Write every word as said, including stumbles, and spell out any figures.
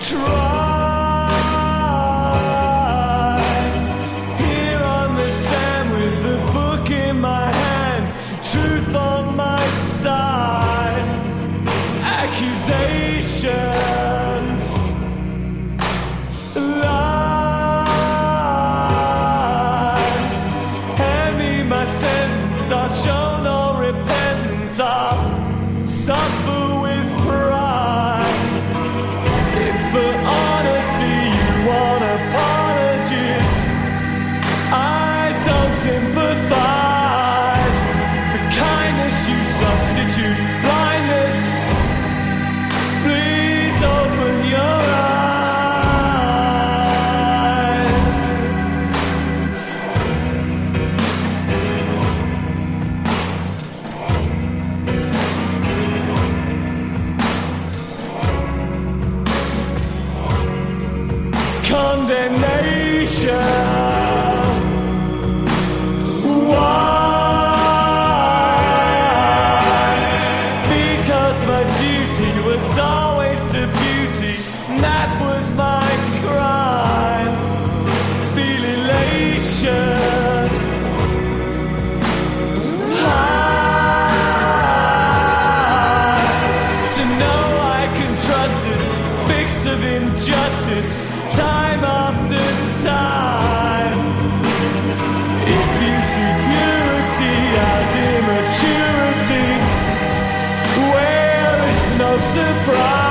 try. Here on the stand with the book in my hand, truth on my side, accusations, lies. Hand me my sentence, I'll show no repentance, I'll suffer with pride. If for honesty you want apologies, I don't sympathize. For kindness you substitute blindness. Please open your eyes. Condemnation. Why? Because my duty was always to beauty, and that was my crime. Feel elation. High. To know I can trust this fix of injustice, time after time. If you see purity as immaturity, well, it's no surprise.